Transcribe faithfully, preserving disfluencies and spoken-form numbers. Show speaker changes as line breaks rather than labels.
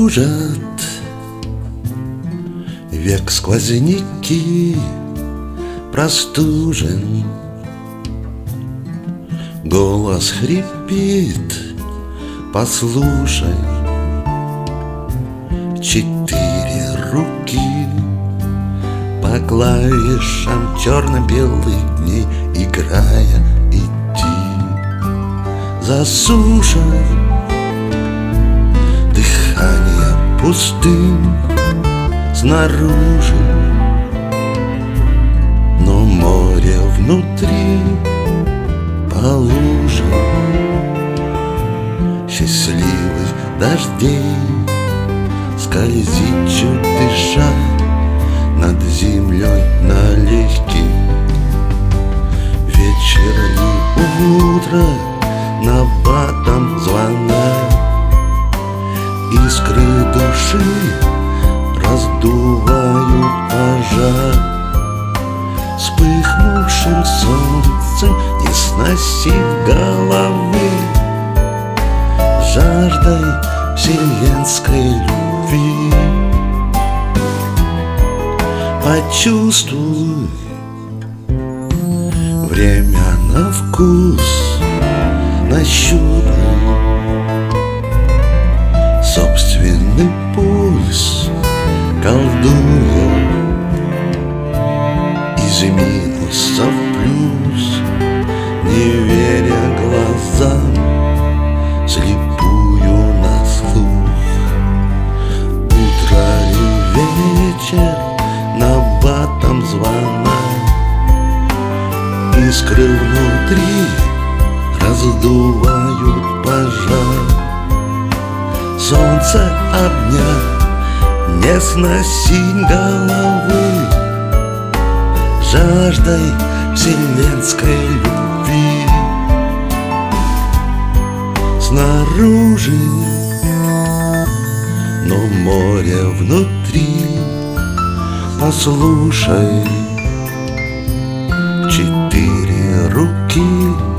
Кружат век сквозняки, простужен, голос хрипит, послушай. Четыре руки по клавишам черно-белых дней, играя идти, засушат дыхание пустым снаружи, но море внутри по лужам счастливых дождей скользит, чуть дыша, над землей налегке. Вечер ли утро, набатом звона, искры души раздувают пожар. Вспыхнувшим солнцем не сносит головы жаждой вселенской любви. Почувствуй время на вкус, нащупай собственный пульс, колдуя из минуса в плюс, не веря глазам, слепую на слух. Утро и вечер, набатом звона, искры внутри раздувают пожар. Солнце обнять, не сносить головы жаждой вселенской любви. Снаружи, но море внутри. Послушай, четыре руки